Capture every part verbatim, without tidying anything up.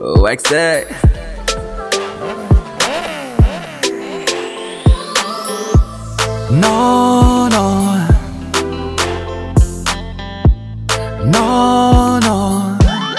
Wax that. Non, non. Non, non.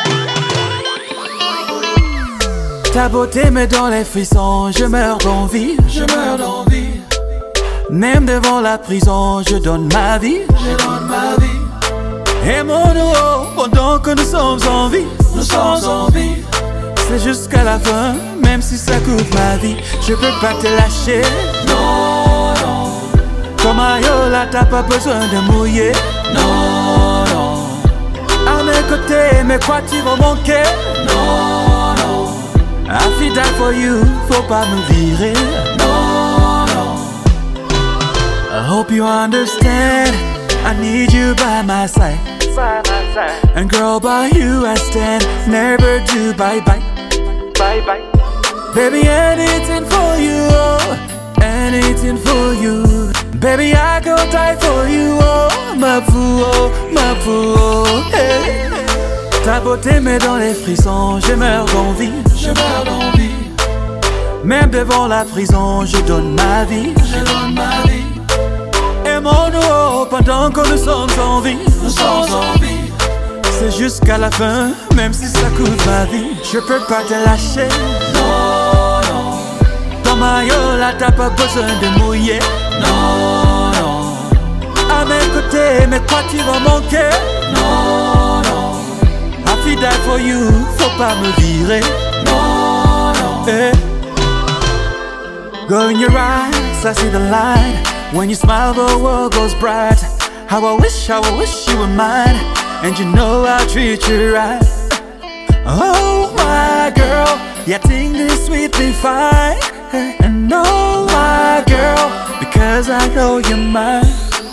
Ta beauté met dans les frissons, je meurs d'envie, je meurs d'envie. Même devant la prison, je donne ma vie, je donne ma vie. Et mon eau, pendant que nous sommes en vie, nous sommes en vie. C'est jusqu'à la fin, même si ça coûte ma vie, je peux pas te lâcher. Non, non. Comme Ayola, t'as pas besoin de mouiller. Non, non. À mes côtés, mais quoi tu vas manquer? Non, non. I feel die for you, faut pas me virer. Non, non. I hope you understand, I need you by my side. By my side. And girl, by you I stand, never do bye-bye. Bye-bye. Baby, anything for you, oh, anything for you. Baby, I go die for you, oh, ma fou, oh, ma fou, oh, hey. Ta beauté met dans les frissons, je meurs d'envie, je meurs d'envie. Même devant la prison, je donne ma vie, je donne ma vie. Et mon eau, pendant que nous sommes en vie, nous sommes en vie. C'est jusqu'à la fin, même si ça coûte ma vie, je peux pas te lâcher. Non, non. Dans ma Yola, t'as pas besoin de mouiller. Non, non. À mes côtés, mais quoi tu vas manquer? Non, non. I feel die for you, faut pas me virer. Non, non. Hey. Go in your eyes, I see the light. When you smile, the world goes bright. How I wish, how I wish you were mine. And you know I'll treat you right. Oh my girl, yeah, think this sweet be fine. And oh my girl, because I know you're mine.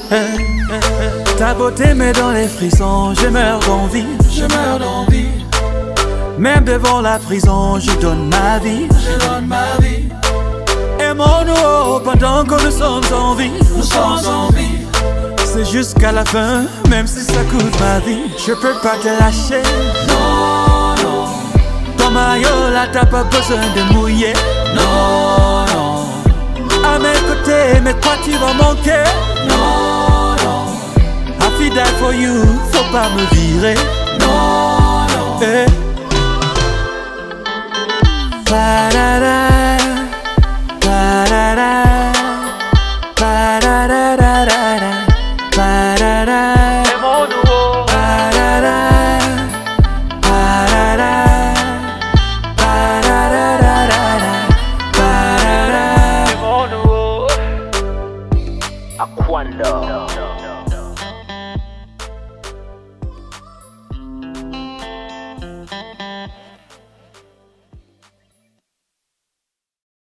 Ta beauté met dans les frissons, je meurs d'envie, je meurs d'envie. Même devant la prison, je donne ma vie, je donne ma vie. Et mon eau, pendant que nous sommes en vie, nous sommes en vie. C'est jusqu'à la fin, même si ça coûte ma vie, je peux pas te lâcher. Non, non. Dans ma Yola, t'as pas besoin de mouiller. Non, non. À mes côtés, mais quoi tu vas manquer? Non, non. I feel die for you, faut pas me virer. Non, non. Hey. Ba-da-da, ba-da-da, ba-da-da-da-da-da. Ba-da-da, ba-da-da, ba-da-da, ba-da-da-da-da-da, ba-da-da. Aquanda.